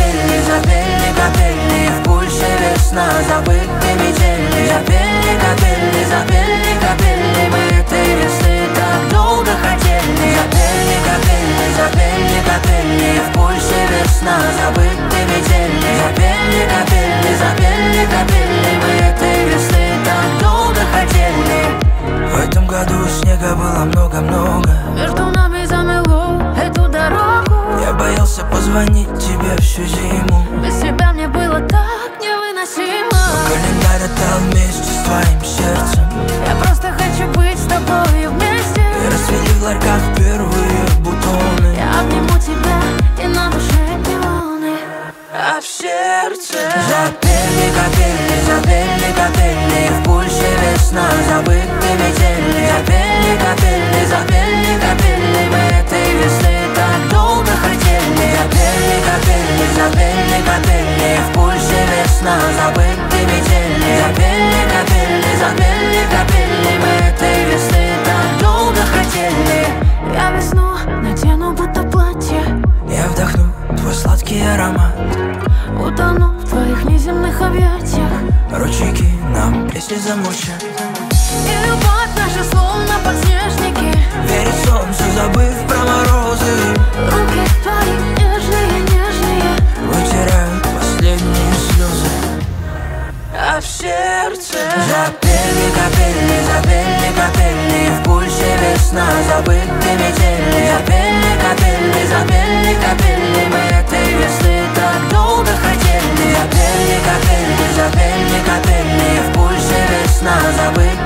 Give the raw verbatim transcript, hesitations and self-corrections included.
капельки, запели капельки, в пульсе весна, забыты метели. Запели капельки, запели капельки, мы этой весны так долго хотели. Запели капельки, запели капельки, в пульсе весна, забыты метели. Запели капельки, запели капельки, мы этой весны так долго хотели. В этом году снега было много-много, между нами замело эту дорогу. я боялся позвонить тебе всю зиму, Без тебя мне было так невыносимо. но календарь отдал вместе с твоим сердцем. Я просто хочу быть с тобой вместе. И расцвели в ларьках первые бутоны. Я обниму тебя, и на душе пионы, А в сердце запели капельки, запели капельки, в пульсе весна, забыты метели. Запели капельки, запели капельки, мы этой весны так долго хотели. Запели капельки, запели капельки, в пульсе весна, забыты метели. Запели капельки, запели капельки, мы этой весны так долго хотели. я весну надену будто платье, Я вдохну твой сладкий аромат, утону в твоих неземных объятиях. ручейки нам песни замучат. И любовь наша словно подснежники, Верит солнцу, забыв про морозы, руки твои нежные, нежные, вытирают последние слезы. А в сердце запели капельки, запели капельки, в пульсе весна, забыты метели. Запели капельки, запели капельки, мы этой весны так долго хотели. Запели капельки, запели капельки, в пульсе весна, забыты